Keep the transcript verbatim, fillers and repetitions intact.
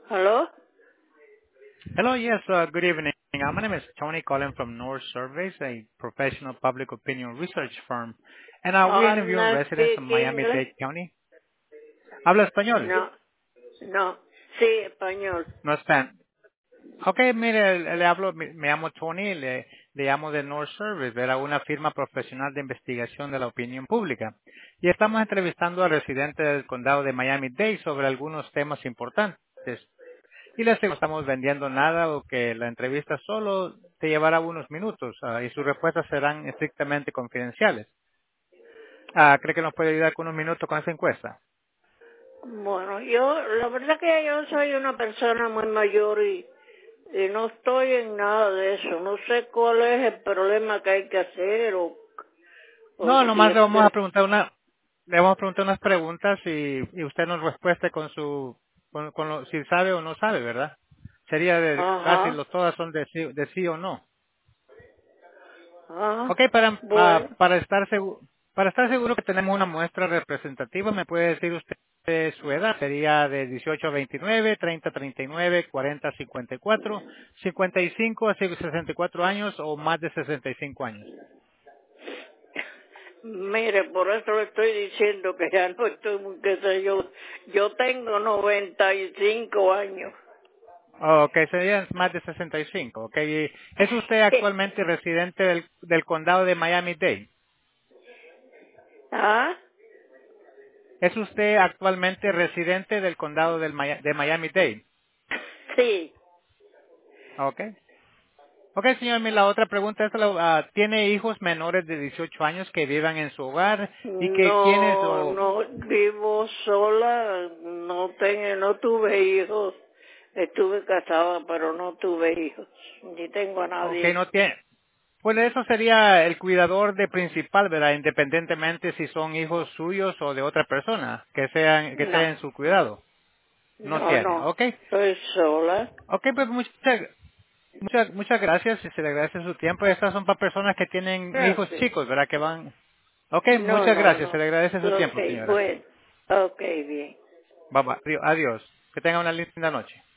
Hello? Hello. Yes, uh, good evening. Uh, My name is Tony calling from North Surveys, a professional public opinion research firm. And uh, we're I'm interviewing not residents speak of English. Miami-Dade County. ¿Habla español? No, no. Sí, español. No Spanish. Ok, mire, le, le hablo, me, me llamo Tony, le, le llamo de North Surveys, ¿verdad? Una firma profesional de investigación de la opinión pública. Y estamos entrevistando a residentes del condado de Miami-Dade sobre algunos temas importantes. Y les digo, no estamos vendiendo nada o que la entrevista solo te llevará unos minutos ah, y sus respuestas serán estrictamente confidenciales. Ah, ¿Cree que nos puede ayudar con unos minutos con esa encuesta? Bueno, yo, la verdad que yo soy una persona muy mayor y, y no estoy en nada de eso. No sé cuál es el problema que hay que hacer o, o No, si nomás es le vamos a per- preguntar una, le vamos a preguntar unas preguntas y, y usted nos respueste con su, con, con lo, si sabe o no sabe, ¿verdad? Sería de, casi Ajá, lo, todas son de sí, de sí o no. ajá. Ok, para, ah, Bueno, para estar seguro, para estar seguro que tenemos una muestra representativa, ¿me puede decir usted su edad? Sería de dieciocho a veintinueve, treinta a treinta y nueve, cuarenta a cincuenta y cuatro, cincuenta y cinco a sesenta y cuatro años o más de sesenta y cinco años. mire, por eso le estoy diciendo que ya no estoy, muy- qué sé yo, yo tengo noventa y cinco años. Ok, serían más de sesenta y cinco. Ok, ¿y ¿es usted actualmente residente del, del condado de Miami-Dade? ¿Ah? ¿Es usted actualmente residente del condado del Maya- de Miami-Dade? Sí. Ok. Ok, señor, mi- la otra pregunta es, ah, ¿tiene hijos menores de dieciocho años que vivan en su hogar y que quienes No, o... no vivo sola, no tengo, no tuve hijos. Estuve casada, pero no tuve hijos, ni tengo a Ok, nadie. no tiene... Bueno, eso sería el cuidador de principal, ¿verdad? Independientemente si son hijos suyos o de otra persona, que sean, que No, sea en su cuidado. No no, tiene, no, ok. estoy sola. Ok, pues muchas, muchas, muchas gracias y se le agradece su tiempo. Estas son para personas que tienen hijos Gracias. chicos, ¿verdad? Que van... Ok, No, muchas no, gracias, no. se le agradece su Ok, tiempo, señora. bueno. Ok, bien. Bye, bye. Adiós. Que tenga una linda noche.